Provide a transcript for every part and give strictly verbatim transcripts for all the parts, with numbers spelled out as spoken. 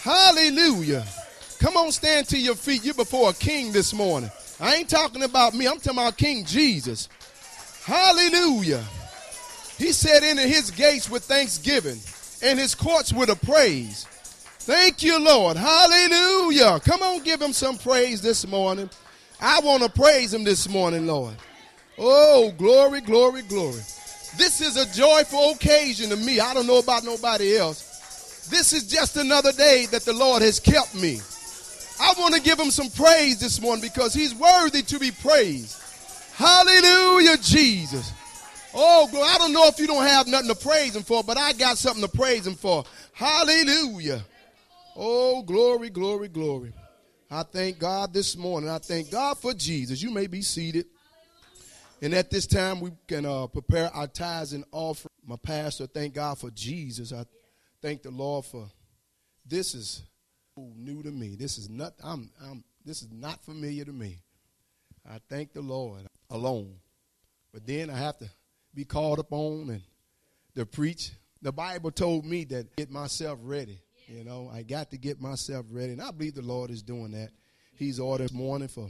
Hallelujah. Come on, stand to your feet. You're before a king this morning. I ain't talking about me. I'm talking about King Jesus. Hallelujah. He said, enter his gates with thanksgiving and his courts with a praise. Thank you, Lord. Hallelujah. Come on, give him some praise this morning. I want to praise him this morning, Lord. Oh, glory, glory, glory. This is a joyful occasion to me. I don't know about nobody else. This is just another day that the Lord has kept me. I want to give him some praise this morning because he's worthy to be praised. Hallelujah, Jesus. Oh, glory. I don't know if you don't have nothing to praise him for, but I got something to praise him for. Hallelujah. Oh, glory, glory, glory. I thank God this morning. I thank God for Jesus. You may be seated. And at this time, we can uh, prepare our tithes and offering. My pastor, thank God for Jesus. I thank the Lord for this is new to me. This is not. I'm. I'm. This is not familiar to me. I thank the Lord alone, but then I have to be called upon and to preach. The Bible told me that get myself ready. You know, I got to get myself ready, and I believe the Lord is doing that. He's ordered this morning for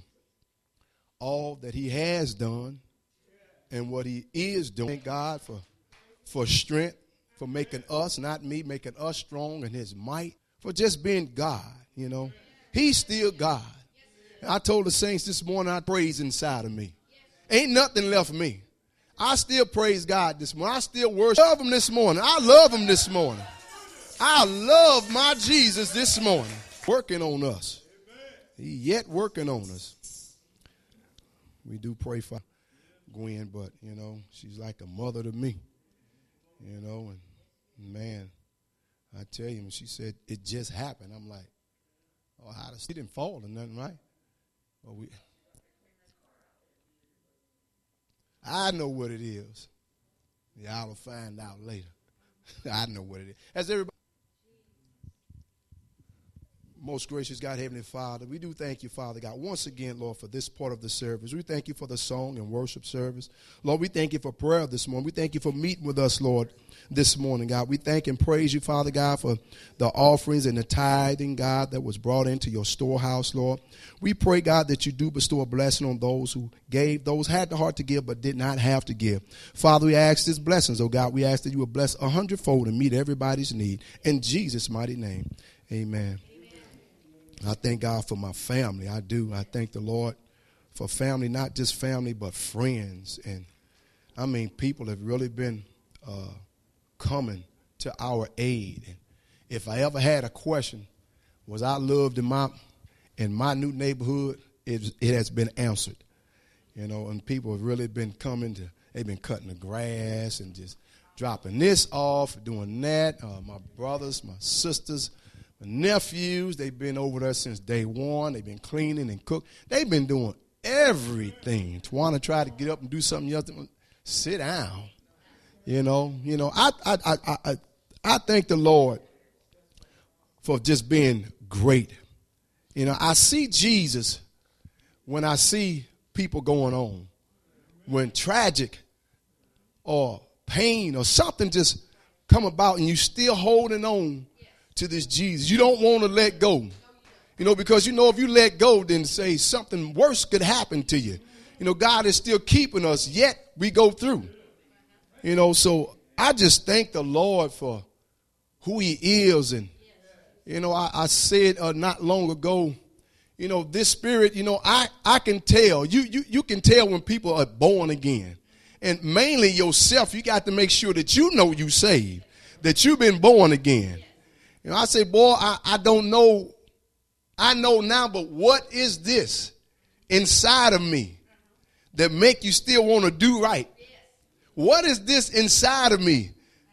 all that he has done and what he is doing. Thank God for, for strength, for making us, not me, making us strong in his might, for just being God, you know. He's still God. I told the saints this morning I praise inside of me. Ain't nothing left of me. I still praise God this morning. I still worship. I love him this morning. I love him this morning. I love my Jesus this morning. Working on us. He yet working on us. We do pray for Gwen, but, you know, she's like a mother to me. You know, and, man, I tell you, when she said it just happened, I'm like, oh, how does she didn't fall or nothing, right? Well, we, I know what it is. Y'all will find out later. I know what it is. As everybody. Most gracious God, Heavenly Father, we do thank you, Father God, once again, Lord, for this part of the service. We thank you for the song and worship service. Lord, we thank you for prayer this morning. We thank you for meeting with us, Lord, this morning, God. We thank and praise you, Father God, for the offerings and the tithing, God, that was brought into your storehouse, Lord. We pray, God, that you do bestow a blessing on those who gave, those had the heart to give but did not have to give. Father, we ask these blessings, oh God. We ask that you would bless a hundredfold and meet everybody's need. In Jesus' mighty name, amen. I thank God for my family. I do. I thank the Lord for family, not just family, but friends. And, I mean, people have really been uh, coming to our aid. And if I ever had a question, was I loved in my in my new neighborhood, it, it has been answered. You know, and people have really been coming to, they've been cutting the grass and just dropping this off, doing that. Uh, my brothers, my sisters, nephews, they've been over there since day one. They've been cleaning and cooking. They've been doing everything. Tawana tried to get up and do something yesterday. Sit down. You know, you know, I I I I I thank the Lord for just being great. You know, I see Jesus when I see people going on. When tragic or pain or something just come about and you still holding on to this Jesus. You don't want to let go. You know, because you know if you let go, then say something worse could happen to you. You know, God is still keeping us, yet we go through. You know, so I just thank the Lord for who he is. And, you know, I, I said uh, not long ago, you know, this spirit, you know, I, I can tell. You, you, you can tell when people are born again. And mainly yourself, you got to make sure that you know you saved, that you've been born again. You know, I say, boy, I, I don't know. I know now, but what is this inside of me that make you still want to do right? What is this inside of me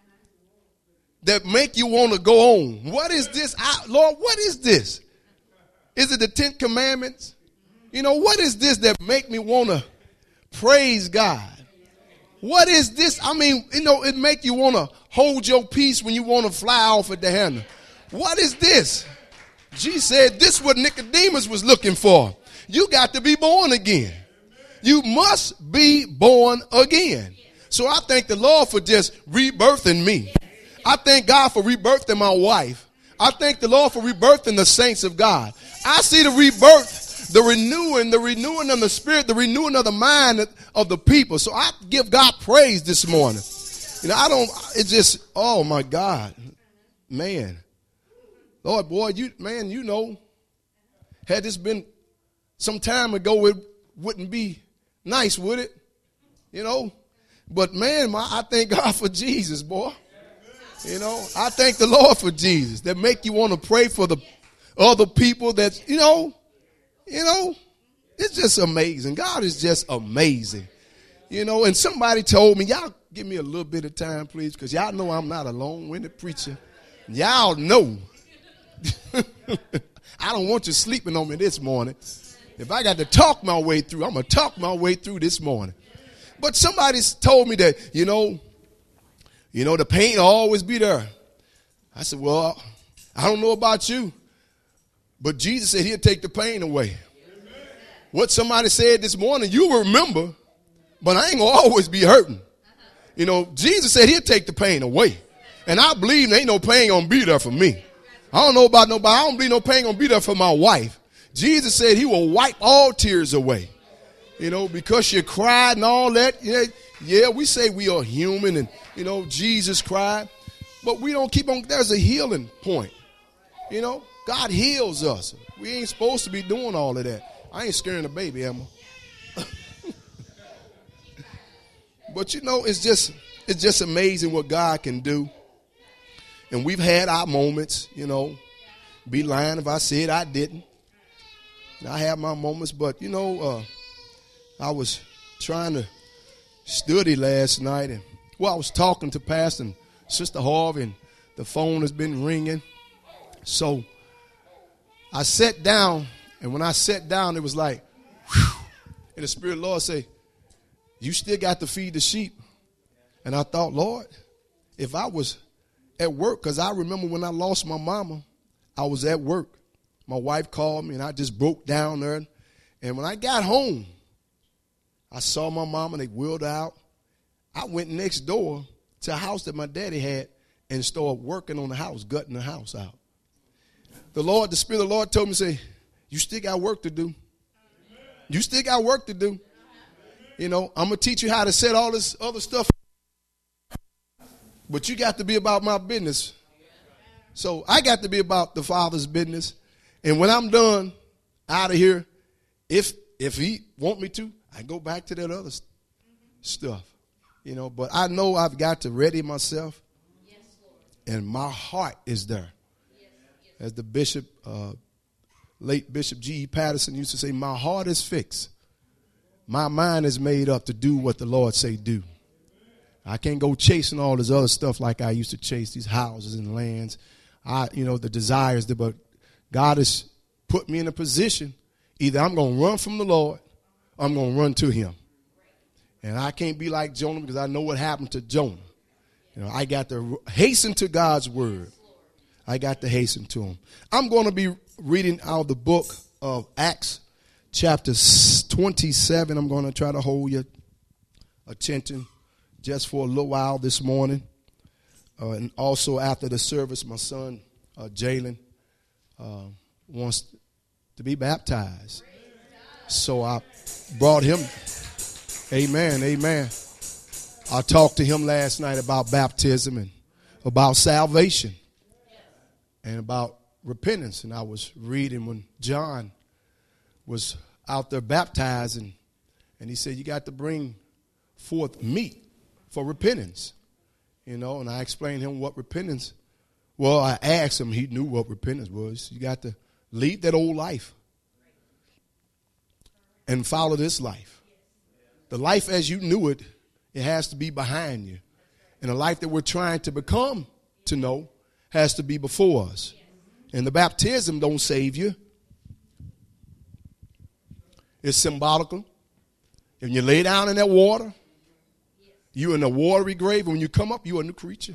that make you want to go on? What is this? I, Lord, what is this? Is it the Ten Commandments? You know, what is this that make me want to praise God? What is this? I mean, you know, it make you want to hold your peace when you want to fly off at the handle. What is this? Jesus said this is what Nicodemus was looking for. You got to be born again. You must be born again. So I thank the Lord for just rebirthing me. I thank God for rebirthing my wife. I thank the Lord for rebirthing the saints of God. I see the rebirth, the renewing, the renewing of the spirit, the renewing of the mind of the people. So I give God praise this morning. You know, I don't, it's just, oh my God, man. Lord, boy, you, man, you know, had this been some time ago, it wouldn't be nice, would it? You know, but man, my, I thank God for Jesus, boy. You know, I thank the Lord for Jesus that make you want to pray for the other people that, you know, you know, it's just amazing. God is just amazing. You know, and somebody told me, y'all give me a little bit of time, please, because y'all know I'm not a long-winded preacher. Y'all know. I don't want you sleeping on me this morning. If I got to talk my way through, I'm going to talk my way through this morning. But somebody told me that, you know, you know, the pain will always be there. I said, well, I don't know about you, but Jesus said he'll take the pain away. Amen. What somebody said this morning, you will remember, but I ain't going to always be hurting. You know, Jesus said he'll take the pain away. And I believe there ain't no pain going to be there for me. I don't know about nobody. I don't believe no pain going to be there for my wife. Jesus said he will wipe all tears away. You know, because you cried and all that. Yeah, yeah, we say we are human and, you know, Jesus cried. But we don't keep on. There's a healing point. You know, God heals us. We ain't supposed to be doing all of that. I ain't scaring the baby, am I? But, you know, it's just it's just amazing what God can do. And we've had our moments, you know. Be lying if I said I didn't. I have my moments, but, you know, uh, I was trying to study last night, and well, I was talking to Pastor and Sister Harvey, and the phone has been ringing. So I sat down, and when I sat down, it was like, whew, and the Spirit of the Lord say, you still got to feed the sheep. And I thought, Lord, if I was at work, because I remember when I lost my mama, I was at work. My wife called me, and I just broke down there. And when I got home, I saw my mama, and they wheeled her out. I went next door to a house that my daddy had and started working on the house, gutting the house out. The Lord, the Spirit of the Lord told me, say, you still got work to do. You still got work to do. You know, I'm going to teach you how to set all this other stuff. But you got to be about my business. So I got to be about the Father's business. And when I'm done out of here, if if he want me to, I go back to that other st- stuff. You know, but I know I've got to ready myself. Yes, Lord. And my heart is there. Yes, yes. As the bishop, uh, late Bishop G E Patterson used to say, my heart is fixed. My mind is made up to do what the Lord say do. I can't go chasing all this other stuff like I used to chase, these houses and lands. I, you know, the desires, but God has put me in a position. Either I'm going to run from the Lord or I'm going to run to him. And I can't be like Jonah because I know what happened to Jonah. You know, I got to hasten to God's word. I got to hasten to him. I'm going to be reading out of the book of Acts chapter twenty-seven. I'm going to try to hold your attention just for a little while this morning. Uh, and also after the service, my son, uh, Jalen, uh, wants to be baptized. So I brought him. Amen, amen. I talked to him last night about baptism and about salvation and about repentance. And I was reading when John was out there baptizing, and he said, you got to bring forth meat for repentance. You know, and I explained to him what repentance. Well, I asked him, he knew what repentance was. You got to leave that old life and follow this life. The life as you knew it, it has to be behind you. And the life that we're trying to become to know has to be before us. And the baptism don't save you. It's symbolical. If you lay down in that water, you're in a watery grave. When you come up, you're a new creature.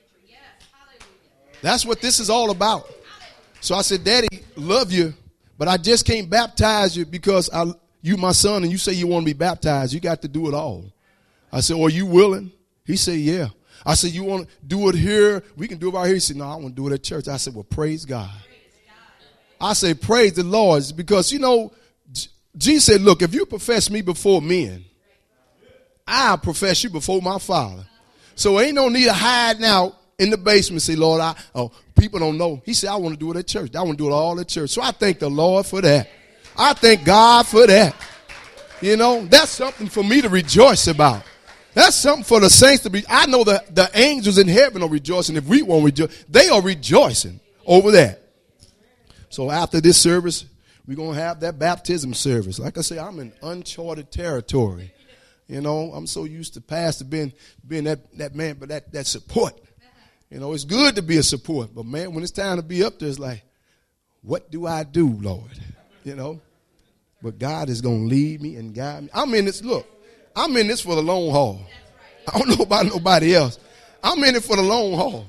That's what this is all about. So I said, Daddy, love you, but I just can't baptize you because I, you my son, and you say you want to be baptized. You got to do it all. I said, are you willing? He said, yeah. I said, you want to do it here? We can do it right here. He said, no, I want to do it at church. I said, well, praise God. I say, praise the Lord, because, you know, Jesus said, look, if you profess me before men, I'll profess you before my Father. So ain't no need of hiding out in the basement. Say, Lord, I, oh, people don't know. He said, I want to do it at church. I want to do it all at church. So I thank the Lord for that. I thank God for that. You know, that's something for me to rejoice about. That's something for the saints to be. I know the, the angels in heaven are rejoicing. If we won't rejoice, they are rejoicing over that. So after this service, we're going to have that baptism service. Like I say, I'm in uncharted territory. You know, I'm so used to pastor being, being that, that man, but that, that support. You know, it's good to be a support. But, man, when it's time to be up there, it's like, what do I do, Lord? You know, but God is going to lead me and guide me. I'm in this, look, I'm in this for the long haul. I don't know about nobody else. I'm in it for the long haul.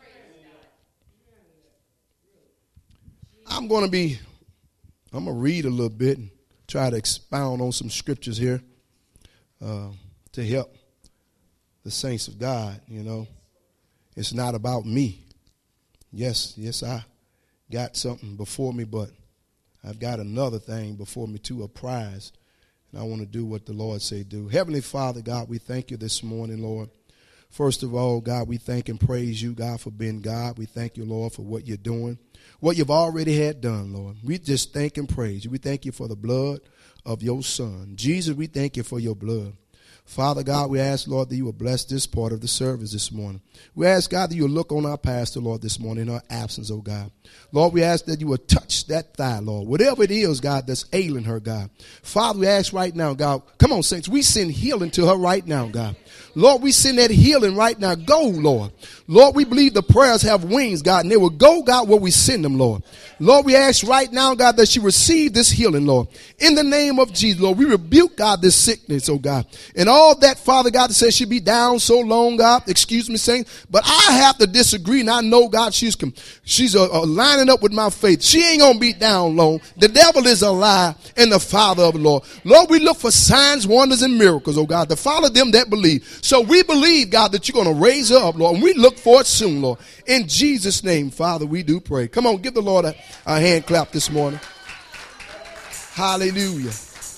I'm going to be, I'm going to read a little bit and try to expound on some scriptures here uh, to help the saints of God, you know. It's not about me. Yes, yes, I got something before me, but I've got another thing before me too, a prize. And I want to do what the Lord say do. Heavenly Father, God, we thank you this morning, Lord. First of all, God, we thank and praise you, God, for being God. We thank you, Lord, for what you're doing, what you've already had done, Lord. We just thank and praise you. We thank you for the blood of your Son. Jesus, we thank you for your blood. Father God, we ask, Lord, that you will bless this part of the service this morning. We ask, God, that you will look on our pastor, Lord, this morning in our absence, oh God. Lord, we ask that you will touch that thigh, Lord. Whatever it is, God, that's ailing her, God. Father, we ask right now, God, come on, saints, we send healing to her right now, God. Lord, we send that healing right now. Go, Lord. Lord, we believe the prayers have wings, God, and they will go, God, where we send them, Lord. Lord, we ask right now, God, that she receive this healing, Lord. In the name of Jesus, Lord, we rebuke, God, this sickness, oh God. And all that, Father God, that says she be down so long, God, excuse me, saints, but I have to disagree, and I know, God, she's she's uh, uh, lining up with my faith. She ain't going to be down long. The devil is a lie and the father of the Lord. Lord, we look for signs, wonders, and miracles, oh God, to follow them that believe. So we believe, God, that you're going to raise her up, Lord, and we look for it soon, Lord. In Jesus' name, Father, we do pray. Come on, give the Lord a, a hand clap this morning. Hallelujah.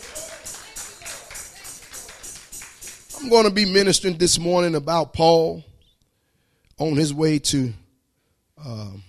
I'm going to be ministering this morning about Paul on his way to um,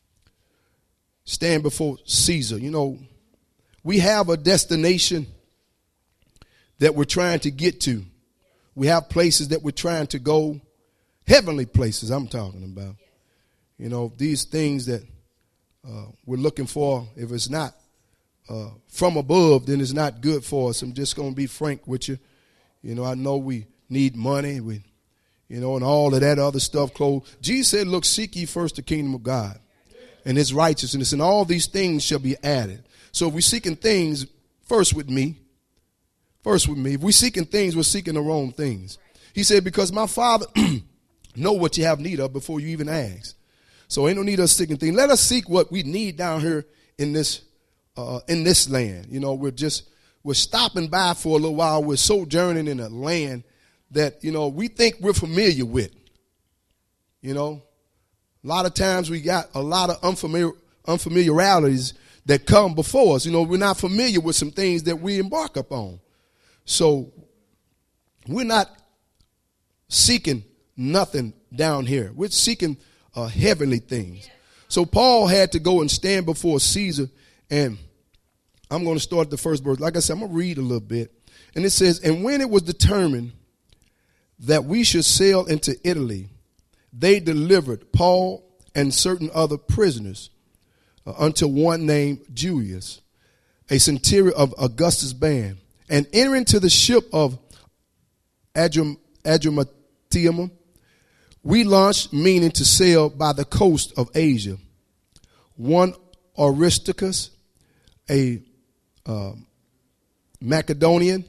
stand before Caesar. You know, we have a destination that we're trying to get to. We have places that we're trying to go, heavenly places I'm talking about. You know, these things that uh, we're looking for, if it's not uh, from above, then it's not good for us. I'm just going to be frank with you. You know, I know we need money, we, you know, and all of that other stuff. Clothes. Jesus said, look, seek ye first the kingdom of God and his righteousness, and all these things shall be added. So if we're seeking things, first with me, first with me. If we're seeking things, we're seeking the wrong things. He said, because my Father know what you have need of before you even ask. So ain't no need of us seeking things. Let us seek what we need down here in this uh, in this land. You know, we're just, we're stopping by for a little while. We're sojourning in a land that, you know, we think we're familiar with. You know, a lot of times we got a lot of unfamiliar unfamiliarities that come before us. You know, we're not familiar with some things that we embark upon. So we're not seeking nothing down here. We're seeking uh, heavenly things. So Paul had to go and stand before Caesar, and I'm going to start the first verse. Like I said, I'm going to read a little bit. And it says, and when it was determined that we should sail into Italy, they delivered Paul and certain other prisoners uh, unto one named Julius, a centurion of Augustus' band. And entering to the ship of Adram, Adramyttium, we launched, meaning to sail by the coast of Asia. One Aristarchus, a uh, Macedonian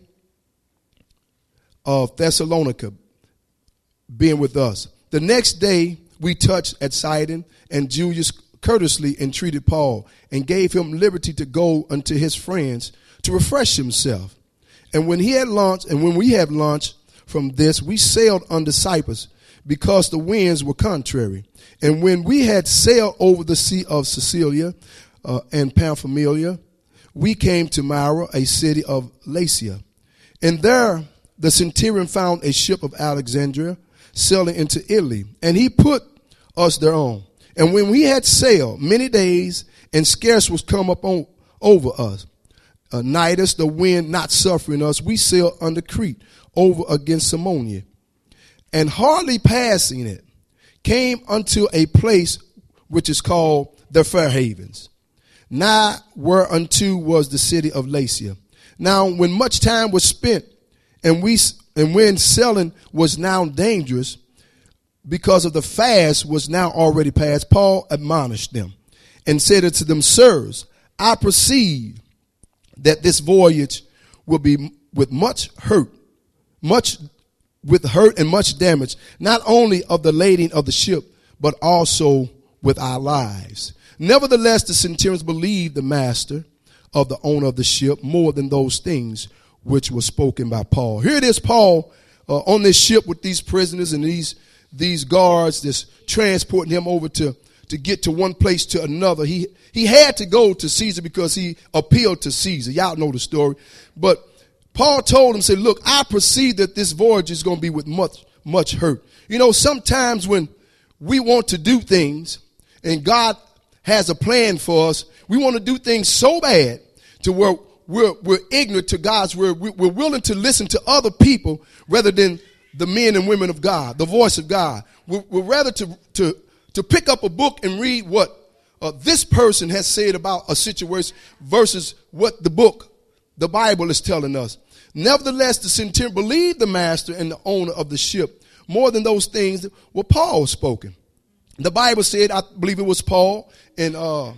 of Thessalonica, being with us. The next day we touched at Sidon, and Julius courteously entreated Paul and gave him liberty to go unto his friends to refresh himself. And when he had launched, and when we had launched from this, we sailed under Cyprus, because the winds were contrary. And when we had sailed over the sea of Sicilia uh, and Pamphylia, we came to Myra, a city of Lycia. And there the centurion found a ship of Alexandria sailing into Italy, and he put us thereon. And when we had sailed many days, and scarce was come up on, over us, uh, Nidus, the wind not suffering us, we sailed under Crete, over against Simonia. And hardly passing it, came unto a place which is called the Fair Havens, nigh whereunto was the city of Lycia. Now, when much time was spent, and we and when sailing was now dangerous, because of the fast was now already past, Paul admonished them, and said unto them, Sirs, I perceive that this voyage will be with much hurt, much with hurt and much damage, not only of the lading of the ship, but also with our lives. Nevertheless, the centurions believed the master of the owner of the ship more than those things which were spoken by Paul. Here it is, Paul, uh, on this ship with these prisoners and these these guards that's transporting him over to, to get to one place to another. He he had to go to Caesar because he appealed to Caesar. Y'all know the story. But Paul told him, said, look, I perceive that this voyage is going to be with much, much hurt. You know, sometimes when we want to do things and God has a plan for us, we want to do things so bad to where we're, we're ignorant to God's word. We're willing to listen to other people rather than the men and women of God, the voice of God. We're, we're rather to, to, to pick up a book and read what uh, this person has said about a situation versus what the book, the Bible, is telling us. Nevertheless, the centurion believed the master and the owner of the ship more than those things that were Paul spoken. The Bible said, I believe it was Paul in uh,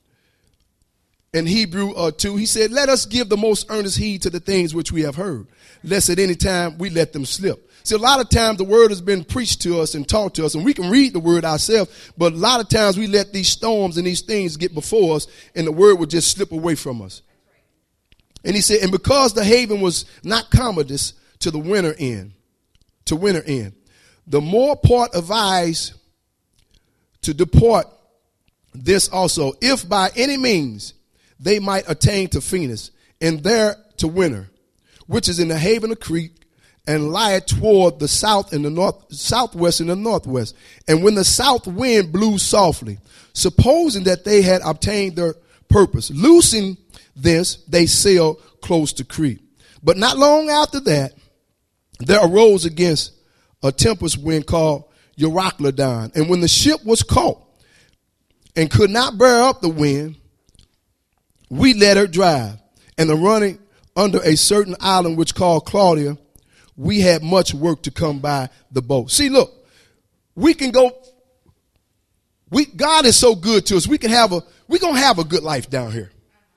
in Hebrew uh, two, he said, let us give the most earnest heed to the things which we have heard, lest at any time we let them slip. See, a lot of times the word has been preached to us and taught to us, and we can read the word ourselves, but a lot of times we let these storms and these things get before us, and the word will just slip away from us. And he said, and because the haven was not commodious to the winter end, to winter end, the more part advised to depart this also, if by any means they might attain to Phoenix, and there to winter, which is in the haven of Crete, and lieth toward the south and the north, southwest and the northwest. And when the south wind blew softly, supposing that they had obtained their purpose, loosing this, they sailed close to Crete. But not long after that, there arose against a tempest wind called Euroclydon. And when the ship was caught and could not bear up the wind, we let her drive. And the running under a certain island which called Claudia, we had much work to come by the boat. See, look, we can go. We God is so good to us. We can have a we're gonna have a good life down here.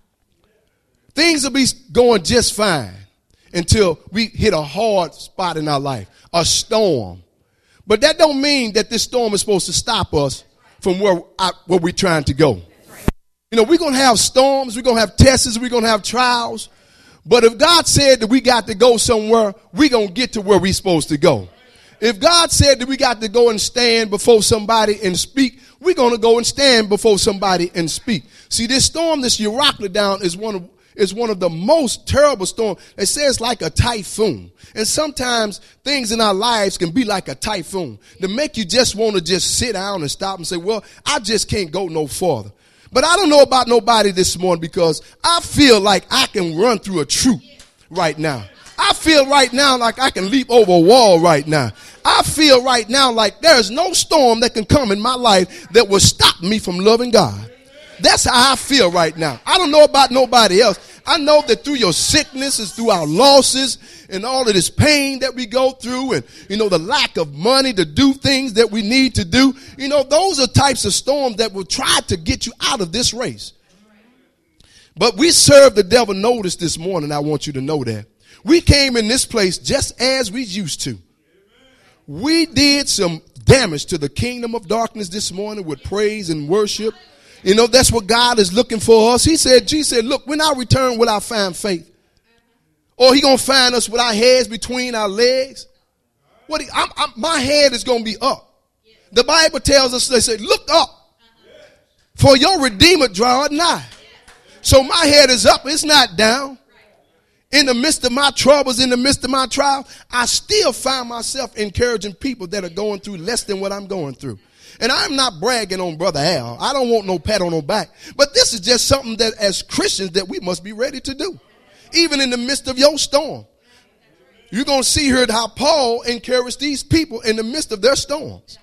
Things will be going just fine until we hit a hard spot in our life, a storm. But that don't mean that this storm is supposed to stop us from where I, where we're trying to go. You know, we're gonna have storms, we're gonna have tests, we're gonna have trials. But if God said that we got to go somewhere, we're going to get to where we're supposed to go. If God said that we got to go and stand before somebody and speak, we're going to go and stand before somebody and speak. See, this storm, this Euroclydon, is one of is one of the most terrible storms. It says like a typhoon. And sometimes things in our lives can be like a typhoon to make you just want to just sit down and stop and say, well, I just can't go no farther. But I don't know about nobody this morning because I feel like I can run through a troop right now. I feel right now like I can leap over a wall right now. I feel right now like there's no storm that can come in my life that will stop me from loving God. That's how I feel right now. I don't know about nobody else. I know that through your sicknesses, through our losses, and all of this pain that we go through, and, you know, the lack of money to do things that we need to do, you know, those are types of storms that will try to get you out of this race. But we serve the devil notice this morning. I want you to know that. We came in this place just as we used to. We did some damage to the kingdom of darkness this morning with praise and worship. You know, that's what God is looking for us. He said, Jesus said, look, when I return, will I find faith? Or he going to find us with our heads between our legs? What he, I'm, I'm, my head is going to be up. The Bible tells us, they say, look up, for your Redeemer draweth nigh. So my head is up. It's not down. In the midst of my troubles, in the midst of my trial, I still find myself encouraging people that are going through less than what I'm going through. And I'm not bragging on Brother Al. I don't want no pat on no back. But this is just something that as Christians that we must be ready to do. Even in the midst of your storm. You're going to see here how Paul encouraged these people in the midst of their storms.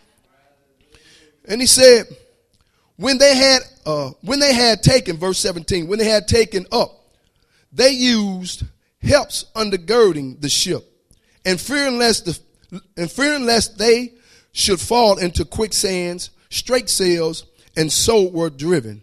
And he said, when they had, uh, when they had taken, verse seventeen, when they had taken up, they used helps undergirding the ship, and fearing lest the, and fearing lest they should fall into quicksands, straight sails, and so were driven.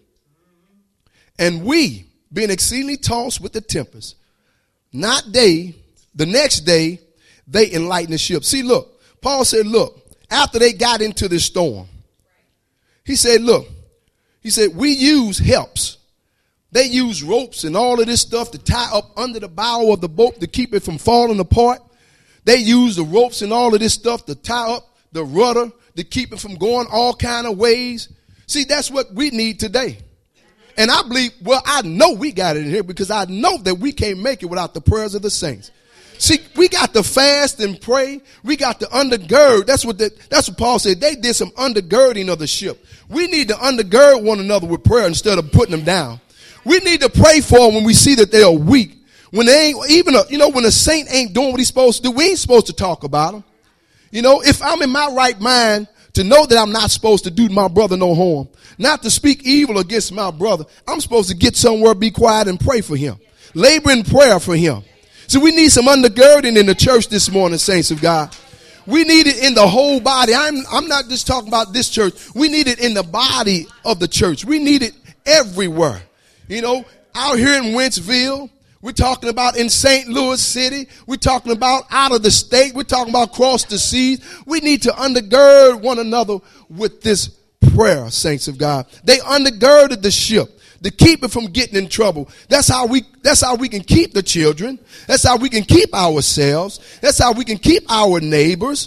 And we, being exceedingly tossed with the tempest, not they, the next day, they enlightened the ship. See, look, Paul said, look, after they got into this storm, he said, look, he said, we use helps. They use ropes and all of this stuff to tie up under the bow of the boat to keep it from falling apart. They use the ropes and all of this stuff to tie up the rudder to keep it from going all kind of ways. See, that's what we need today. And I believe, well, I know we got it in here because I know that we can't make it without the prayers of the saints. See, we got to fast and pray. We got to undergird. That's what the, that's what Paul said. They did some undergirding of the ship. We need to undergird one another with prayer instead of putting them down. We need to pray for them when we see that they are weak. When they ain't, even a, you know, when a saint ain't doing what he's supposed to do, we ain't supposed to talk about them. You know, if I'm in my right mind to know that I'm not supposed to do my brother no harm, not to speak evil against my brother, I'm supposed to get somewhere, be quiet, and pray for him. Labor in prayer for him. So we need some undergirding in the church this morning, saints of God. We need it in the whole body. I'm, I'm not just talking about this church. We need it in the body of the church. We need it everywhere. You know, out here in Wentzville, we're talking about in Saint Louis City. We're talking about out of the state. We're talking about across the seas. We need to undergird one another with this prayer, saints of God. They undergirded the ship to keep it from getting in trouble. That's how we, that's how we can keep the children. That's how we can keep ourselves. That's how we can keep our neighbors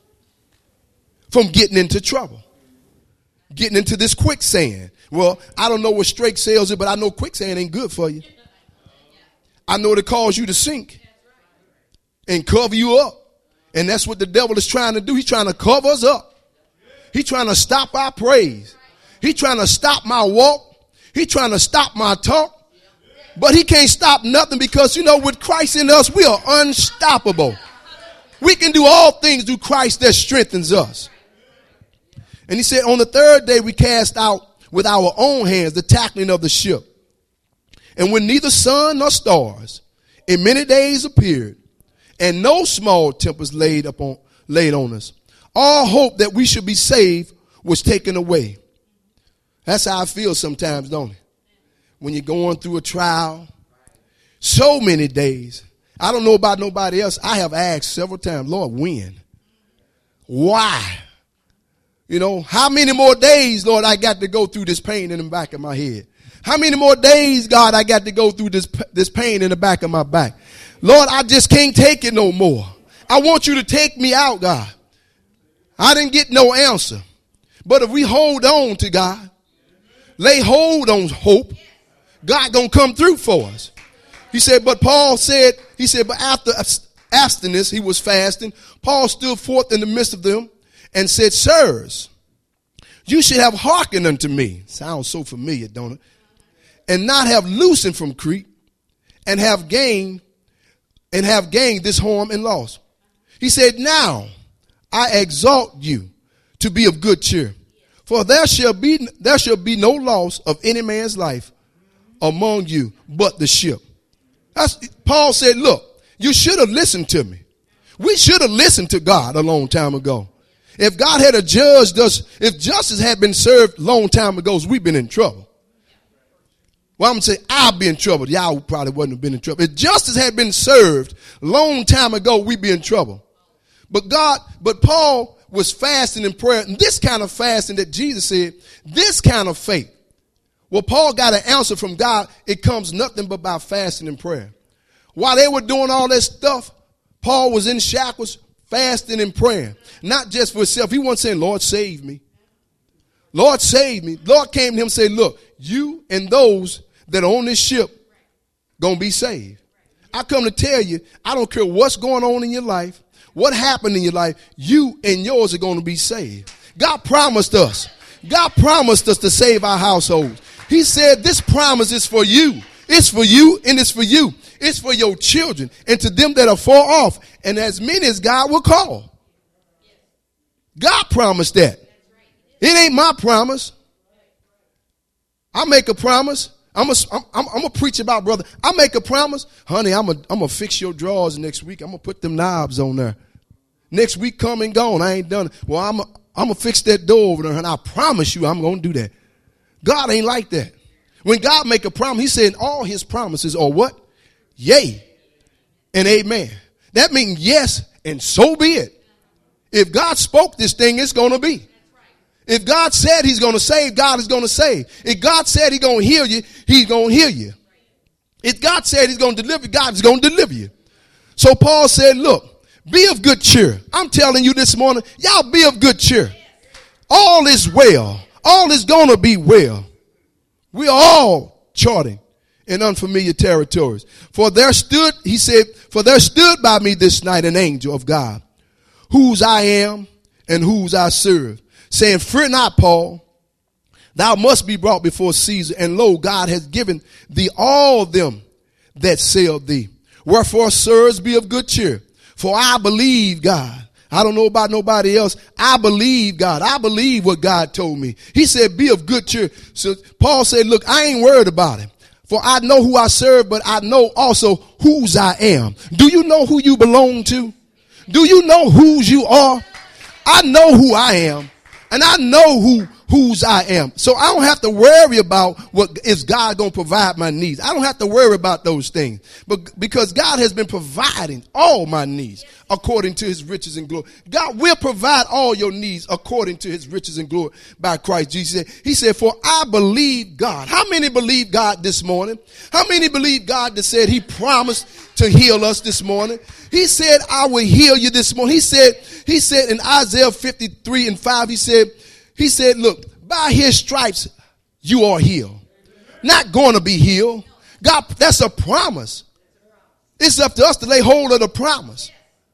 from getting into trouble. Getting into this quicksand. Well, I don't know what straight sails is, but I know quicksand ain't good for you. I know it cause you to sink and cover you up. And that's what the devil is trying to do. He's trying to cover us up. He's trying to stop our praise. He's trying to stop my walk. He's trying to stop my talk. But he can't stop nothing because, you know, with Christ in us, we are unstoppable. We can do all things through Christ that strengthens us. And he said, on the third day, we cast out with our own hands the tackling of the ship. And when neither sun nor stars in many days appeared, and no small tempest laid upon laid on us, all hope that we should be saved was taken away. That's how I feel sometimes, don't it? When you're going through a trial, so many days. I don't know about nobody else. I have asked several times, Lord, when? Why? You know, how many more days, Lord, I got to go through this pain in the back of my head? How many more days, God, I got to go through this, this pain in the back of my back? Lord, I just can't take it no more. I want you to take me out, God. I didn't get no answer. But if we hold on to God, lay hold on hope, God gonna come through for us. He said, but Paul said, he said, but after abstinence, he was fasting. Paul stood forth in the midst of them and said, sirs, you should have hearkened unto me. Sounds so familiar, don't it? And not have loosened from Crete and have gained and have gained this harm and loss. He said, now I exhort you to be of good cheer, for there shall be there shall be no loss of any man's life among you but the ship. That's, Paul said, look, you should have listened to me. We should have listened to God a long time ago. If God had a judged us, if justice had been served a long time ago, we've been in trouble. Well, I'm going to say I'll be in trouble. Y'all probably wouldn't have been in trouble. If justice had been served a long time ago, we'd be in trouble. But God, but Paul was fasting in prayer. And this kind of fasting that Jesus said, this kind of faith. Well, Paul got an answer from God. It comes nothing but by fasting and prayer. While they were doing all that stuff, Paul was in shackles, fasting and praying. Not just for himself. He wasn't saying, Lord, save me. Lord, save me. Lord came to him and said, look, you and those that are on this ship going to be saved. I come to tell you, I don't care what's going on in your life, what happened in your life, you and yours are going to be saved. God promised us. God promised us to save our households. He said this promise is for you. It's for you and it's for you. It's for your children and to them that are far off and as many as God will call. God promised that. It ain't my promise. I make a promise. I'm a, I'm, I'm, I'm a preach about, brother. I make a promise. Honey, I'm a, I'm going to fix your drawers next week. I'm going to put them knobs on there. Next week come and gone. I ain't done it. Well, I'm a, I'm going to fix that door over there, and I promise you I'm going to do that. God ain't like that. When God make a promise, he said all his promises are what? Yea and amen. That means yes, and so be it. If God spoke this thing, it's going to be. If God said he's going to save, God is going to save. If God said he's going to heal you, he's going to heal you. If God said he's going to deliver you, God is going to deliver you. So Paul said, look, be of good cheer. I'm telling you this morning, y'all be of good cheer. All is well. All is going to be well. We are all charting in unfamiliar territories. For there stood, he said, for there stood by me this night an angel of God, whose I am and whose I serve, saying, fear not, Paul, thou must be brought before Caesar. And lo, God has given thee all them that sail thee. Wherefore, sirs, be of good cheer. For I believe God. I don't know about nobody else. I believe God. I believe what God told me. He said, be of good cheer. So Paul said, look, I ain't worried about it. For I know who I serve, but I know also whose I am. Do you know who you belong to? Do you know whose you are? I know who I am. And I know who whose I am. So I don't have to worry about what is God going to provide my needs. I don't have to worry about those things. But because God has been providing all my needs according to his riches and glory. God will provide all your needs according to his riches and glory by Christ Jesus. He said, for I believe God. How many believe God this morning? How many believe God that said he promised to heal us this morning? He said, I will heal you this morning. He said, he said in Isaiah fifty-three and five, he said, he said, look, by his stripes you are healed. Not going to be healed. God, that's a promise. It's up to us to lay hold of the promise.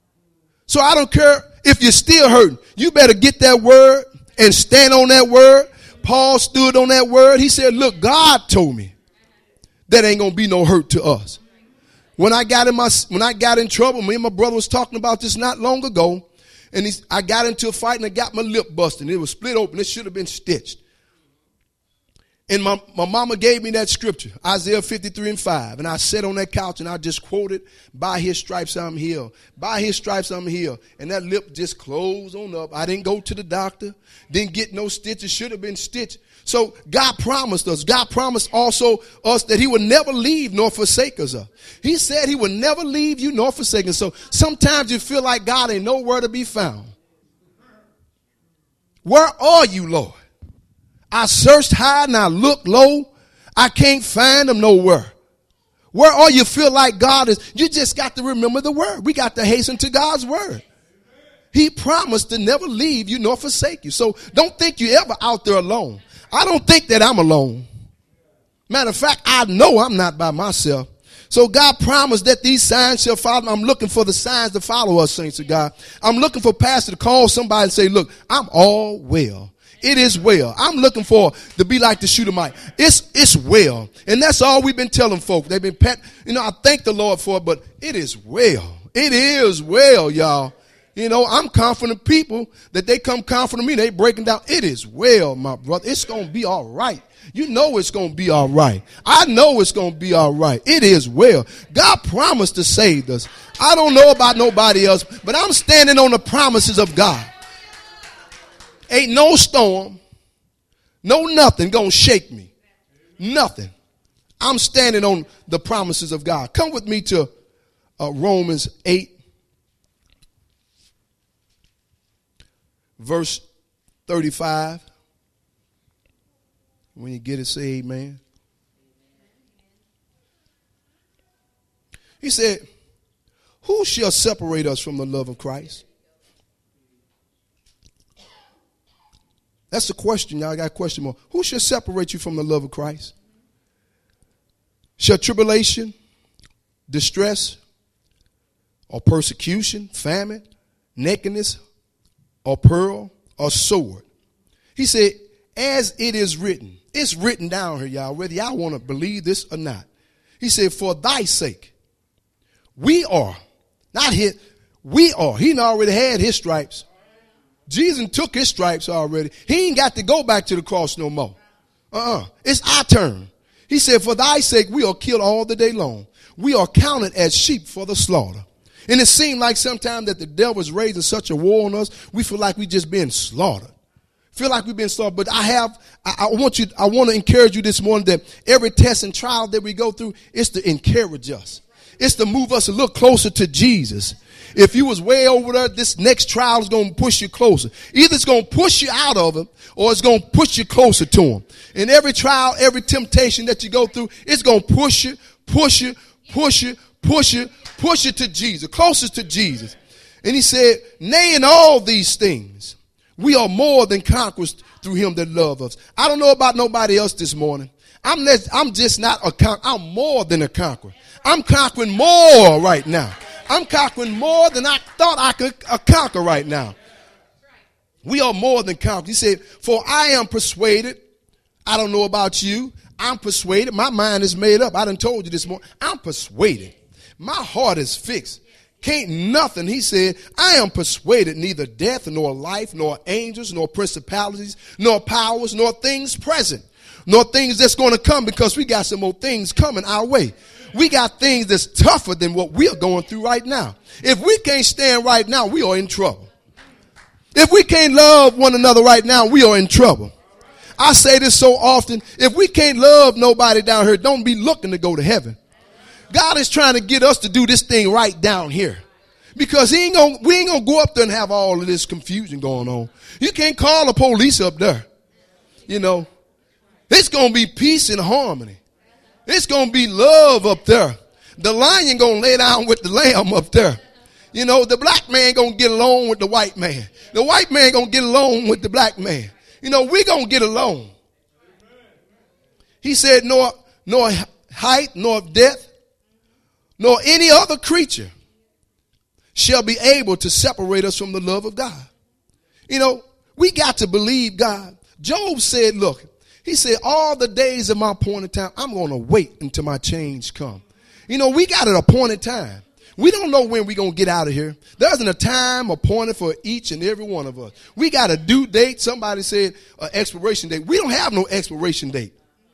So I don't care if you're still hurting. You better get that word and stand on that word. Paul stood on that word. He said, look, God told me that ain't going to be no hurt to us. When I got in my, when I got in trouble, me and my brother was talking about this not long ago. And he, I got into a fight and I got my lip busted. It was split open. It should have been stitched. And my, my mama gave me that scripture, Isaiah fifty-three and five. And I sat on that couch and I just quoted, by his stripes I'm healed. By his stripes I'm healed. And that lip just closed on up. I didn't go to the doctor. Didn't get no stitches. Should have been stitched. So God promised us. God promised also us that he would never leave nor forsake us. He said he would never leave you nor forsake us. So sometimes you feel like God ain't nowhere to be found. Where are you, Lord? I searched high and I looked low. I can't find him nowhere. Where are you? Feel like God is? You just got to remember the word. We got to hasten to God's word. He promised to never leave you nor forsake you. So don't think you ever out there alone. I don't think that I'm alone. Matter of fact, I know I'm not by myself. So God promised that these signs shall follow. I'm looking for the signs to follow us, saints of God. I'm looking for pastor to call somebody and say, look, I'm all well. It is well. I'm looking for to be like the Shunammite. It's it's well. And that's all we've been telling folk. They've been pet. You know, I thank the Lord for it, but it is well. It is well, y'all. You know, I'm confident people that they come confident me. They breaking down. It is well, my brother. It's going to be all right. You know it's going to be all right. I know it's going to be all right. It is well. God promised to save us. I don't know about nobody else, but I'm standing on the promises of God. Ain't no storm, no nothing going to shake me. Nothing. I'm standing on the promises of God. Come with me to uh, Romans eight. Verse thirty-five. When you get it, say amen. He said, who shall separate us from the love of Christ? That's the question, y'all. I got a question more. Who shall separate you from the love of Christ? Shall tribulation, distress, or persecution, famine, nakedness, or peril, or sword? He said, as it is written. It's written down here, y'all, whether y'all want to believe this or not. He said, for thy sake, we are, not his, we are. He already had his stripes. Jesus took his stripes already. He ain't got to go back to the cross no more. Uh-uh. It's our turn. He said, for thy sake, we are killed all the day long. We are counted as sheep for the slaughter. And it seemed like sometimes that the devil is raising such a war on us, we feel like we just being slaughtered. Feel like we've been slaughtered. But I have, I, I want you, I want to encourage you this morning that every test and trial that we go through is to encourage us. It's to move us a little closer to Jesus. If you was way over there, this next trial is going to push you closer. Either it's going to push you out of it or it's going to push you closer to him. And every trial, every temptation that you go through, it's going to push you, push you, push you, push you, push you to Jesus, closest to Jesus. And he said, nay, in all these things, we are more than conquerors through him that love us. I don't know about nobody else this morning. I'm, not, I'm just not a conqueror. I'm more than a conqueror. I'm conquering more right now. I'm conquering more than I thought I could uh, conquer right now. We are more than conquerors. He said, for I am persuaded. I don't know about you. I'm persuaded. My mind is made up. I done told you this morning. I'm persuaded. My heart is fixed. Can't nothing. He said, I am persuaded neither death nor life nor angels nor principalities nor powers nor things present nor things that's going to come, because we got some more things coming our way. We got things that's tougher than what we are going through right now. If we can't stand right now, we are in trouble. If we can't love one another right now, we are in trouble. I say this so often. If we can't love nobody down here, don't be looking to go to heaven. God is trying to get us to do this thing right down here. Because he ain't gonna, we ain't going to go up there and have all of this confusion going on. You can't call the police up there. You know, it's going to be peace and harmony. It's going to be love up there. The lion going to lay down with the lamb up there. You know, the black man going to get along with the white man. The white man going to get along with the black man. You know, we going to get along. He said, nor, nor height, nor depth, nor any other creature shall be able to separate us from the love of God. You know, we got to believe God. Job said, look, he said, all the days of my appointed time, I'm going to wait until my change come. You know, we got an appointed time. We don't know when we're going to get out of here. There isn't a time appointed for each and every one of us. We got a due date. Somebody said an expiration date. We don't have no expiration date.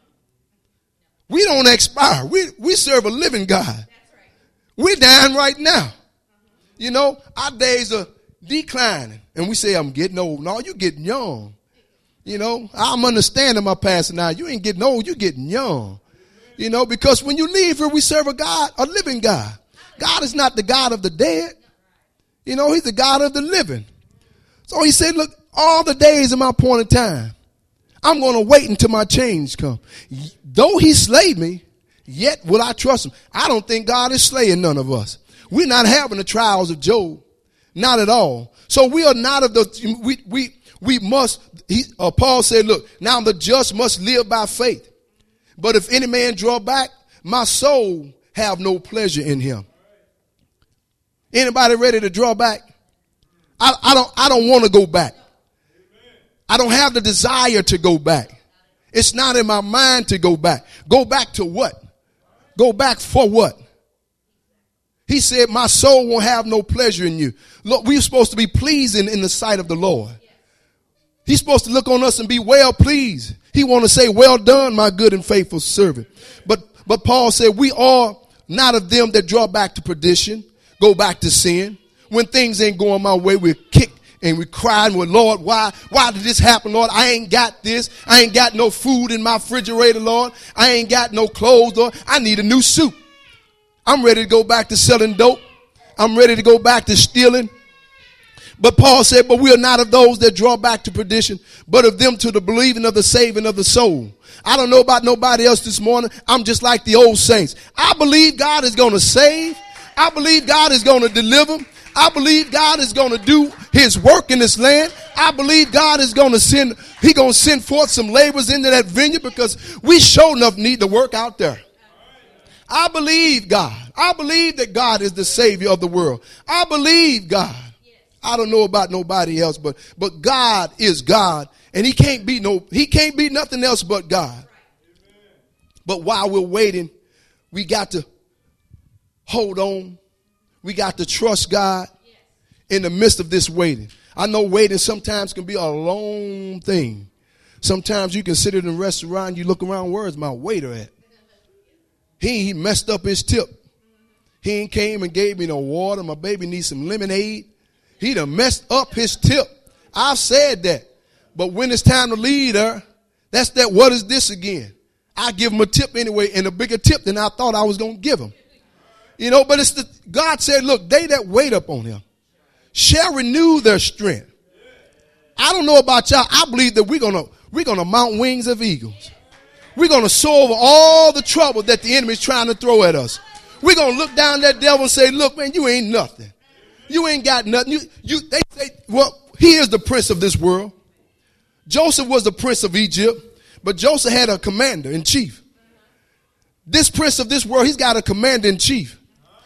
We don't expire. We, we serve a living God. We're dying right now. You know, our days are declining. And we say, I'm getting old. No, you're getting young. You know, I'm understanding my pastor now. You ain't getting old, you're getting young. You know, because when you leave here, we serve a God, a living God. God is not the God of the dead. You know, he's the God of the living. So he said, look, all the days of my appointed time, I'm going to wait until my change come. Though he slay me, yet will I trust him. I don't think God is slaying none of us. We're not having the trials of Job. Not at all. So we are not of the, we, we, we must, he, uh, Paul said, look, now the just must live by faith. But if any man draw back, my soul have no pleasure in him. Anybody ready to draw back? I, I don't, I don't want to go back. I don't have the desire to go back. It's not in my mind to go back. Go back to what? Go back for what? He said, my soul won't have no pleasure in you. Look, we're supposed to be pleasing in the sight of the Lord. He's supposed to look on us and be well pleased. He want to say, well done, my good and faithful servant. But, but Paul said, we are not of them that draw back to perdition, go back to sin. When things ain't going my way, we kick and we cry and we're, Lord, why, why did this happen, Lord? I ain't got this. I ain't got no food in my refrigerator, Lord. I ain't got no clothes, Lord. I need a new suit. I'm ready to go back to selling dope. I'm ready to go back to stealing. But Paul said, but we are not of those that draw back to perdition, but of them to the believing of the saving of the soul. I don't know about nobody else this morning. I'm just like the old saints. I believe God is going to save. I believe God is going to deliver. I believe God is going to do his work in this land. I believe God is going to send, he going to send forth some laborers into that vineyard because we sure enough need to work out there. I believe God. I believe that God is the Savior of the world. I believe God. I don't know about nobody else, but, but God is God, and he can't be no, he can't be nothing else but God. But while we're waiting, we got to hold on. We got to trust God in the midst of this waiting. I know waiting sometimes can be a long thing. Sometimes you can sit in a restaurant and you look around, where's my waiter at? He, he messed up his tip. He ain't came and gave me no water. My baby needs some lemonade. He done messed up his tip. I've said that. But when it's time to leave her, that's that what is this again? I give him a tip anyway, and a bigger tip than I thought I was going to give him. You know, but it's the, God said, look, they that wait upon him shall renew their strength. I don't know about y'all. I believe that we're going to, we're going to mount wings of eagles. We're going to soar over all the trouble that the enemy is trying to throw at us. We're going to look down that devil and say, look, man, you ain't nothing. You ain't got nothing. You, you, they say, well, he is the prince of this world. Joseph was the prince of Egypt, but Joseph had a commander in chief. This prince of this world, he's got a commander in chief.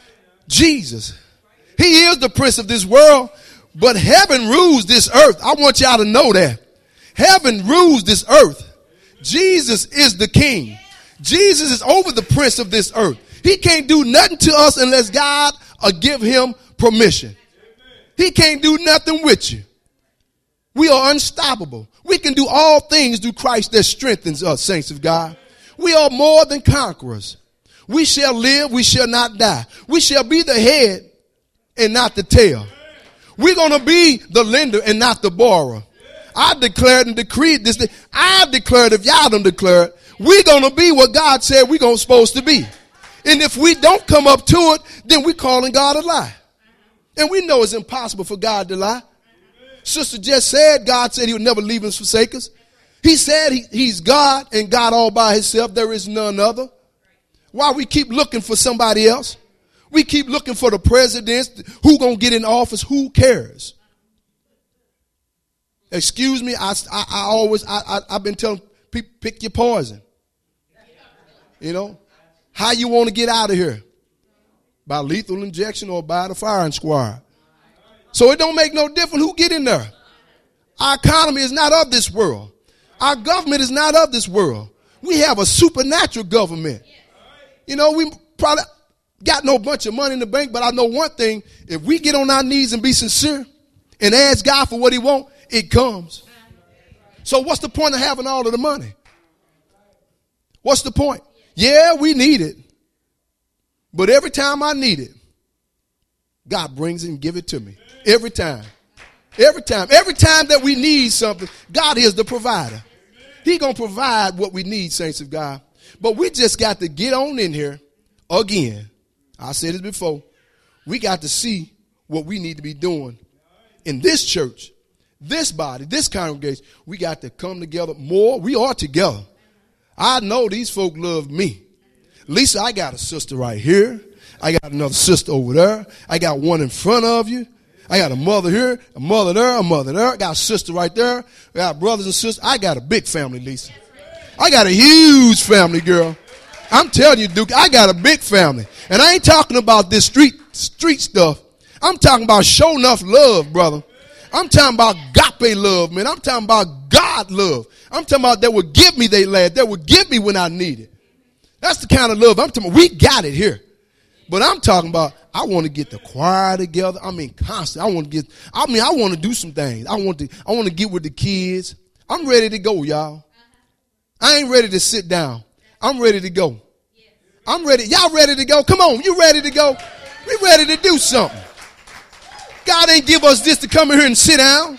Jesus. He is the prince of this world, but heaven rules this earth. I want y'all to know that. Heaven rules this earth. Jesus is the king. Jesus is over the prince of this earth. He can't do nothing to us unless God will give him permission. He can't do nothing with you. We are unstoppable. We can do all things through Christ that strengthens us, saints of God. We are more than conquerors. We shall live, we shall not die. We shall be the head and not the tail. We're going to be the lender and not the borrower. I declared and decreed this. I declared, if y'all don't declare it, we're going to be what God said we're going to supposed to be. And if we don't come up to it, then we're calling God a lie. And we know it's impossible for God to lie. Sister just said God said he would never leave us, forsake us. He said he, he's God and God all by himself. There is none other. Why we keep looking for somebody else? We keep looking for the presidents. Who gonna get in office? Who cares? Excuse me. I, I, I always, I, I, I've been telling people, pick your poison. You know, how you want to get out of here? By lethal injection or by the firing squad. So it don't make no difference who get in there. Our economy is not of this world. Our government is not of this world. We have a supernatural government. You know, we probably got no bunch of money in the bank, but I know one thing. If we get on our knees and be sincere and ask God for what he wants, it comes. So what's the point of having all of the money? What's the point? Yeah, we need it. But every time I need it, God brings it and give it to me. Every time. Every time. Every time that we need something, God is the provider. He going to provide what we need, saints of God. But we just got to get on in here again. I said this before. We got to see what we need to be doing in this church, this body, this congregation. We got to come together more. We are together. I know these folk love me. Lisa, I got a sister right here. I got another sister over there. I got one in front of you. I got a mother here, a mother there, a mother there. I got a sister right there. I got brothers and sisters. I got a big family, Lisa. I got a huge family, girl. I'm telling you, Duke, I got a big family. And I ain't talking about this street street stuff. I'm talking about show enough love, brother. I'm talking about agape love, man. I'm talking about God love. I'm talking about that would give me they lad. That would give me when I need it. That's the kind of love I'm talking about. We got it here. But I'm talking about, I want to get the choir together. I mean, constant. I want to get, I mean, I want to do some things. I want to, I want to get with the kids. I'm ready to go, y'all. I ain't ready to sit down. I'm ready to go. I'm ready. Y'all ready to go? Come on. You ready to go? We ready to do something. God ain't give us this to come in here and sit down.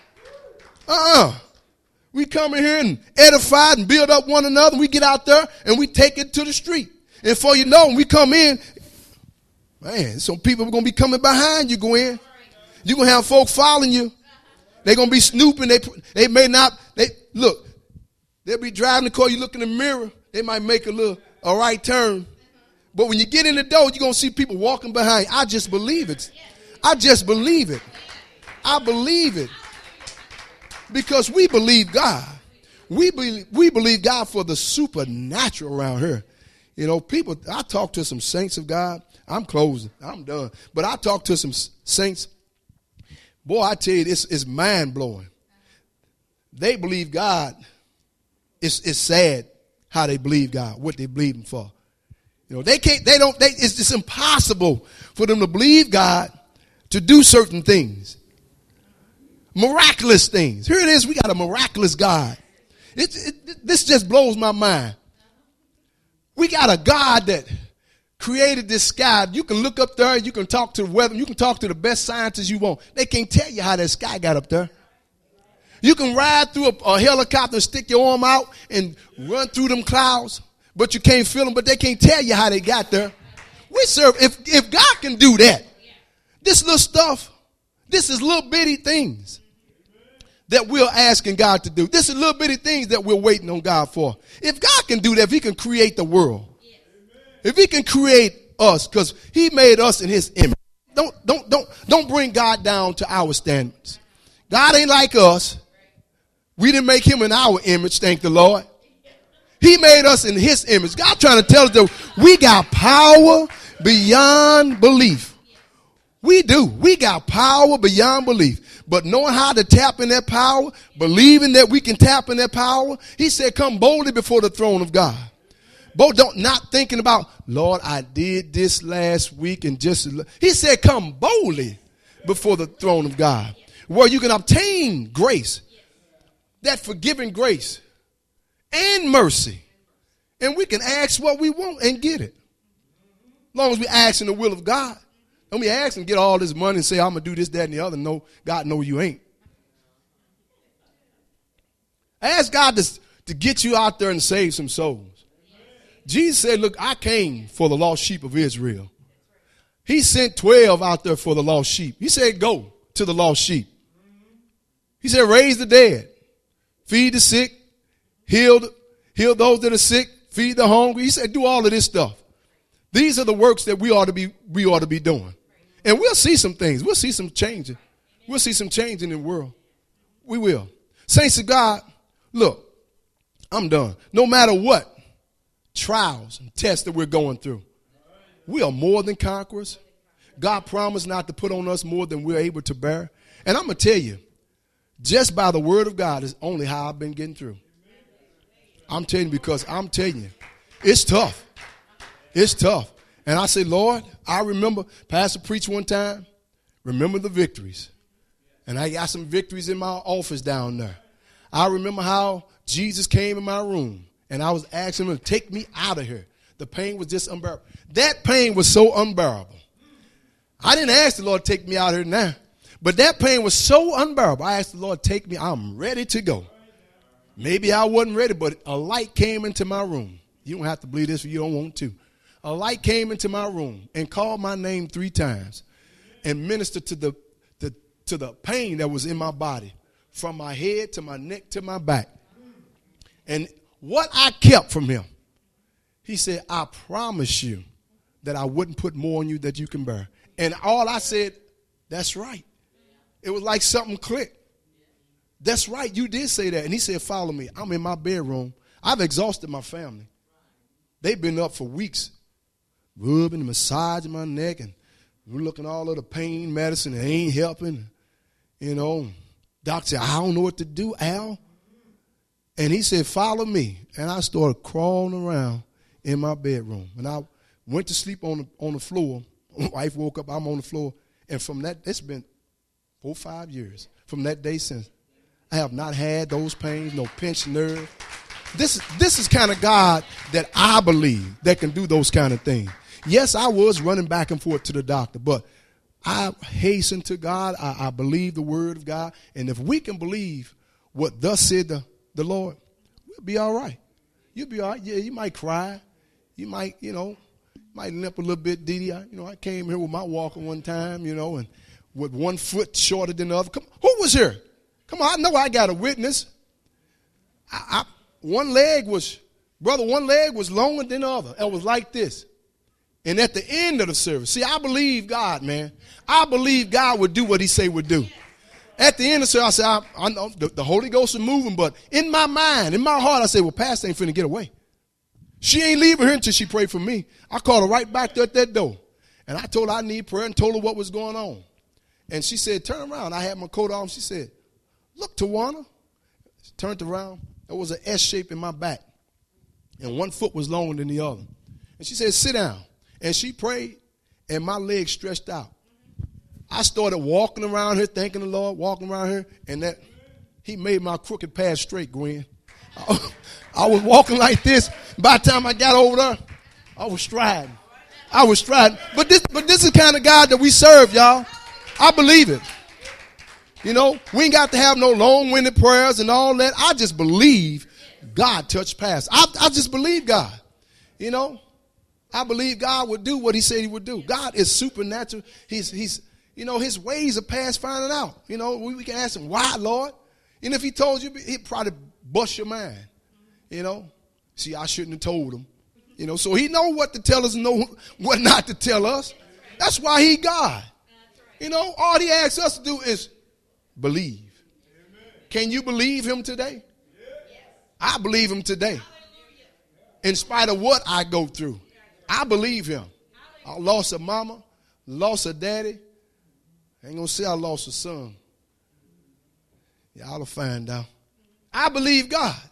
Uh-uh. We come in here and edify and build up one another. We get out there and we take it to the street. And before you know, when we come in, man, some people are going to be coming behind you, Gwen. You're going to have folk following you. They're going to be snooping. They they may not, they look, they'll be driving the car. You look in the mirror, they might make a little, a right turn. But when you get in the door, you're going to see people walking behind you. I just believe it. I just believe it. I believe it. Because we believe God. We believe, we believe God for the supernatural around here. You know, people, I talk to some saints of God. I'm closing. I'm done. But I talk to some saints. Boy, I tell you, it's, it's mind-blowing. They believe God. It's, it's sad how they believe God, what they believe him for. You know, they can't, they don't, they, it's just impossible for them to believe God to do certain things. Miraculous things. Here it is, we got a miraculous God. It, it, this just blows my mind. We got a God that created this sky. You can look up there, you can talk to the weather, you can talk to the best scientists you want. They can't tell you how that sky got up there. You can ride through a, a helicopter and stick your arm out and run through them clouds, but you can't feel them, but they can't tell you how they got there. We serve, if, if God can do that, this little stuff, this is little bitty things that we're asking God to do. This is little bitty things that we're waiting on God for. If God can do that, if he can create the world, if he can create us, because he made us in his image. Don't, don't, don't, don't bring God down to our standards. God ain't like us. We didn't make him in our image, thank the Lord. He made us in his image. God trying to tell us that we got power beyond belief. We do. We got power beyond belief. But knowing how to tap in that power, believing that we can tap in that power, he said, come boldly before the throne of God. Both don't not thinking about, Lord, I did this last week and just, he said, come boldly before the throne of God, where you can obtain grace, that forgiving grace and mercy. And we can ask what we want and get it. As long as we ask in the will of God. Don't be asking, get all this money and say, I'm going to do this, that, and the other. No, God know you ain't. Ask God to, to get you out there and save some souls. Jesus said, look, I came for the lost sheep of Israel. He sent twelve out there for the lost sheep. He said, go to the lost sheep. He said, raise the dead, feed the sick, heal, heal those that are sick, feed the hungry. He said, do all of this stuff. These are the works that we ought to be, we ought to be doing. And we'll see some things. We'll see some changing. We'll see some changing in the world. We will. Saints of God, look, I'm done. No matter what trials and tests that we're going through, we are more than conquerors. God promised not to put on us more than we're able to bear. And I'm going to tell you, just by the word of God is only how I've been getting through. I'm telling you, because I'm telling you, it's tough. It's tough. And I say, Lord, I remember Pastor preached one time, remember the victories. And I got some victories in my office down there. I remember how Jesus came in my room and I was asking him to take me out of here. The pain was just unbearable. That pain was so unbearable. I didn't ask the Lord to take me out of here now. But that pain was so unbearable. I asked the Lord, take me. I'm ready to go. Maybe I wasn't ready, but a light came into my room. You don't have to believe this if you don't want to. A light came into my room and called my name three times and ministered to the, the, to the pain that was in my body, from my head to my neck to my back. And what I kept from him, he said, I promise you that I wouldn't put more on you that you can bear. And all I said, that's right. It was like something clicked. That's right. You did say that. And he said, follow me. I'm in my bedroom. I've exhausted my family. They've been up for weeks, rubbing and massaging my neck, and we're looking all of the pain medicine. It ain't helping. You know, doctor said, I don't know what to do, Al. And he said, follow me. And I started crawling around in my bedroom. And I went to sleep on the, on the floor. My wife woke up, I'm on the floor. And from that, it's been four, five years. From that day since, I have not had those pains, no pinched nerve. This, this is kind of God that I believe that can do those kind of things. Yes, I was running back and forth to the doctor, but I hasten to God. I, I believe the word of God. And if we can believe what thus said the, the Lord, we'll be all right. You'll be all right. Yeah, you might cry. You might, you know, might limp a little bit, Didi. I, you know, I came here with my walker one time, you know, and with one foot shorter than the other. Come, who was here? Come on, I know I got a witness. I, I, one leg was, brother, one leg was longer than the other. It was like this. And at the end of the service, see, I believe God, man. I believe God would do what he say would do. At the end of the service, I said, I, I know the, the Holy Ghost is moving, but in my mind, in my heart, I said, well, Pastor ain't finna get away. She ain't leaving here until she prayed for me. I called her right back there at that door. And I told her I need prayer and told her what was going on. And she said, turn around. I had my coat on. She said, look, Tawana. She turned around. There was an S shape in my back. And one foot was longer than the other. And she said, sit down. And she prayed, and my legs stretched out. I started walking around here, thanking the Lord, walking around here, and that he made my crooked path straight, Gwen. I, I was walking like this. By the time I got over there, I was striding. I was striding. But this, but this is the kind of God that we serve, y'all. I believe it. You know, we ain't got to have no long-winded prayers and all that. I just believe God touched past. I, I just believe God. You know, I believe God would do what he said he would do. God is supernatural. He's, he's, you know, his ways are past finding out. You know, we, we can ask him, why, Lord? And if he told you, he'd probably bust your mind. You know, see, I shouldn't have told him. You know, so he know what to tell us and know what not to tell us. That's why he God. You know, all he asks us to do is believe. Can you believe him today? I believe him today. In spite of what I go through, I believe him. I lost a mama, lost a daddy. I ain't going to say I lost a son. Y'all will find out. I believe God.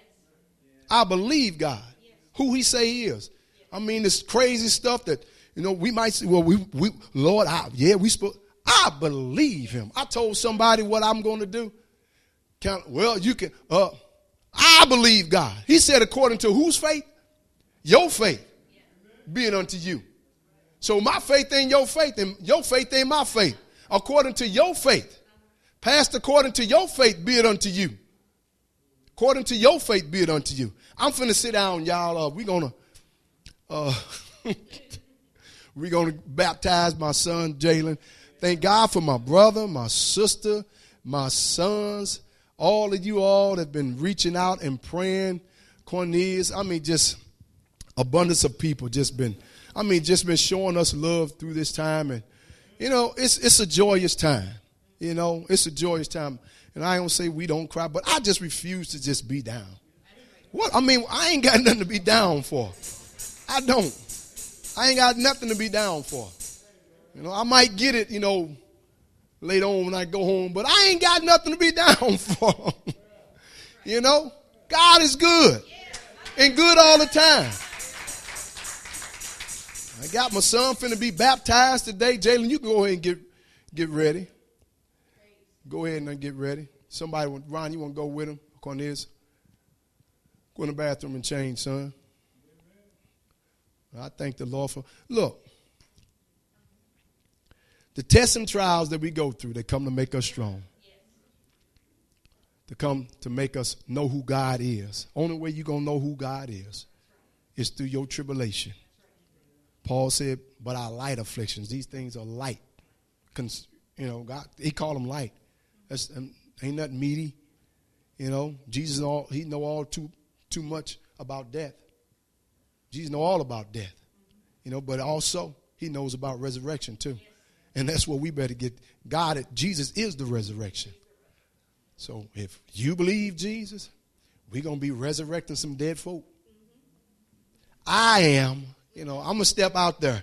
I believe God. Who he say he is. I mean, this crazy stuff that, you know, we might say, well, we, we Lord, I, yeah, we spoke. I believe him. I told somebody what I'm going to do. Count, well, you can, uh, I believe God. He said, according to whose faith? Your faith be it unto you. So my faith ain't your faith, and your faith ain't my faith. According to your faith. Pastor, according to your faith be it unto you. According to your faith be it unto you. I'm finna sit down, y'all. Uh, we're gonna uh, we're gonna baptize my son Jalen. Thank God for my brother, my sister, my sons, all of you all that have been reaching out and praying. Cornelius, I mean, just abundance of people just been, I mean, just been showing us love through this time. And, you know, it's it's a joyous time. You know, it's a joyous time. And I don't say we don't cry, but I just refuse to just be down. What? I mean, I ain't got nothing to be down for. I don't. I ain't got nothing to be down for. You know, I might get it, you know, later on when I go home, but I ain't got nothing to be down for. You know, God is good and good all the time. I got my son finna be baptized today. Jalen, you can go ahead and get, get ready. Go ahead and get ready. Somebody, Ron, you want to go with him? Cornelius? Go in the bathroom and change, son. I thank the Lord for, look, the tests and trials that we go through, they come to make us strong. To come to make us know who God is. Only way you're going to know who God is is through your tribulation. Paul said, but our light afflictions, these things are light. Cons- you know, God, he called them light. That's, um, ain't nothing meaty. You know, Jesus, all, he know all too too much about death. Jesus know all about death. You know, but also he knows about resurrection too. And that's what we better get. God, Jesus is the resurrection. So if you believe Jesus, we're going to be resurrecting some dead folk. I am, you know, I'm going to step out there.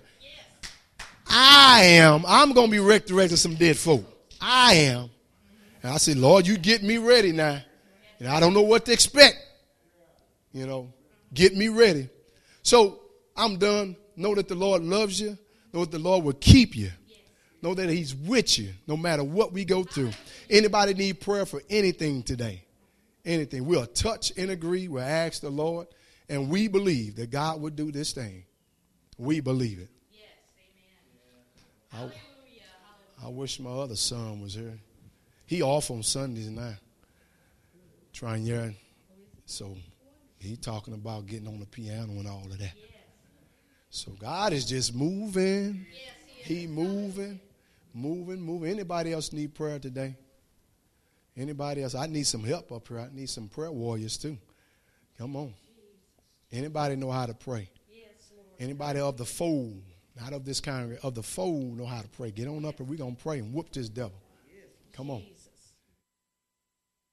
I am, I'm going to be resurrecting some dead folk. I am. And I said, Lord, you get me ready now. And I don't know what to expect. You know, get me ready. So I'm done. Know that the Lord loves you. Know that the Lord will keep you. Know that he's with you no matter what we go through. Anybody need prayer for anything today? Anything. We'll touch and agree. We'll ask the Lord. And we believe that God would do this thing. We believe it. Yes, amen. I, I wish my other son was here. He off on Sundays now. Trying here. So he talking about getting on the piano and all of that. So God is just moving. He moving. Moving, moving. Anybody else need prayer today? Anybody else? I need some help up here. I need some prayer warriors too. Come on. Anybody know how to pray? Anybody of the fold, not of this kind, of the fold know how to pray. Get on up and we're going to pray and whoop this devil. Come on.